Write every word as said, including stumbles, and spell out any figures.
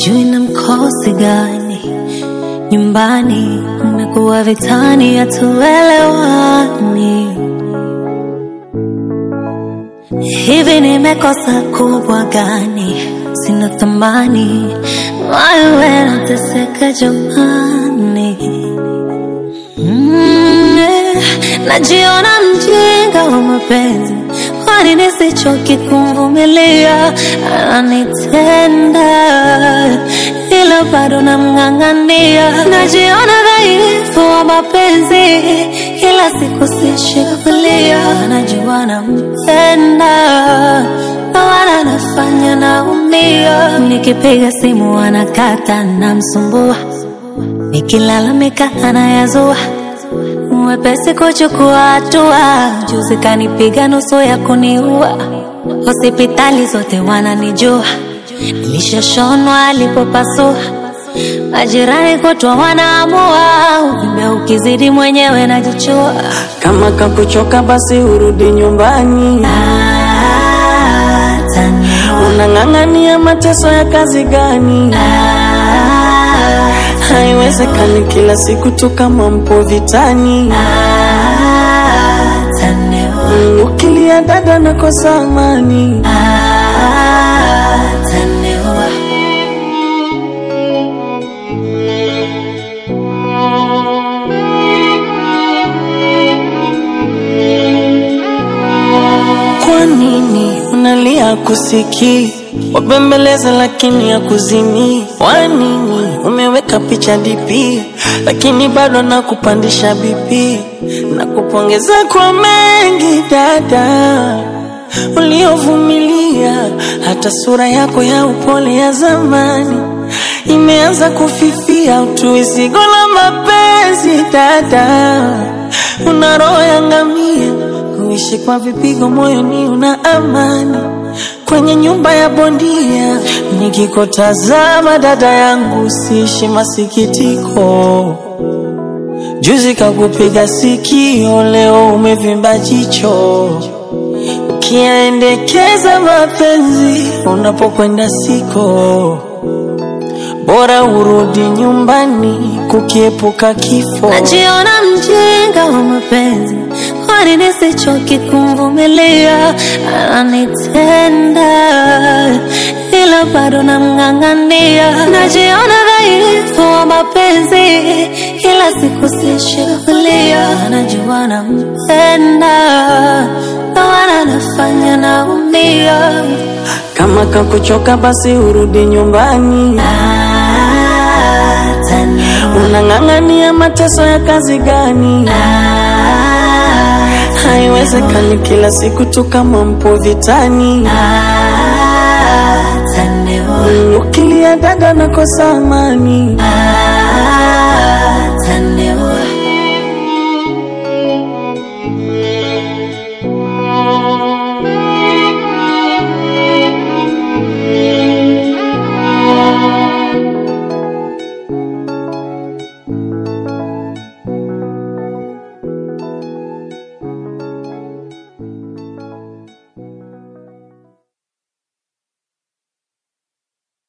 sijui na mkosi gani. Nyumbani umekuwa vitani, hatuelewani. Hivi nimekosa kubwa gani? Sina thamani, wewe nateseka jamani. mm, eh, Najiona mjinga wa mapenzi, kwani nisichoki kumvumilia. Ananitenda ila bado namng'ang'ania. Najiona dhaifu wa mapenzi, kila siku sishikilia. Najua nampenda, wana nafanya naumia. Nikipiga simu anakata, namsumbua. Nikilalamika anayazua, mwepesi kuchukua hatua. Juzi kanipiga nusu ya kuniua. Hospitali zote wananijua, nilishashonwa alipopasua. Majirani kutwa wanaamua, uvimbe ukizidi mwenyewe najichua. Kama kakuchoka basi urudi nyumbani. Unang'ang'ania mateso ya kazi gani? Haiwezekani kila siku tu kama mpo vitani. Ukilia dada nakosa amani. Kwa nini unalia kusiki? Wabembeleza lakini ya kuzini. Kwa nini umeweka picha D P lakini bado nakupandisha B P? Nakupongeza kwa mengi dada uliovumilia, hata sura yako ya upole ya zamani imeanza kufifia. Utuizi gola mapenzi dada, una roho ya ngamia, kuishi kwa vipigo moyoni una amani. Kwenye nyumba ya bondia nikikotazama dada yangu siishi masikitiko. Juzi kakupiga sikio, leo umevimba jicho. Ukiendekeza mapenzi unapokwenda siko, bora urudi nyumbani kukiepuka kifo. Najiona mjinga wa mapenzi, kwani nisichoki kumvumilia. Ananitenda ila bado namng'ang'ania. Najiona dhaifu wa mapenzi, kila siku sishikilia. Najua nampenda, wana nafanya naumia. Kama kakuchoka basi urudi nyumbani. Unang'ang'ania mateso ya kazi gani? Haiwezekani kila siku tu kama mpo vitani. Atanewa. Ukilia dada nakosa amani.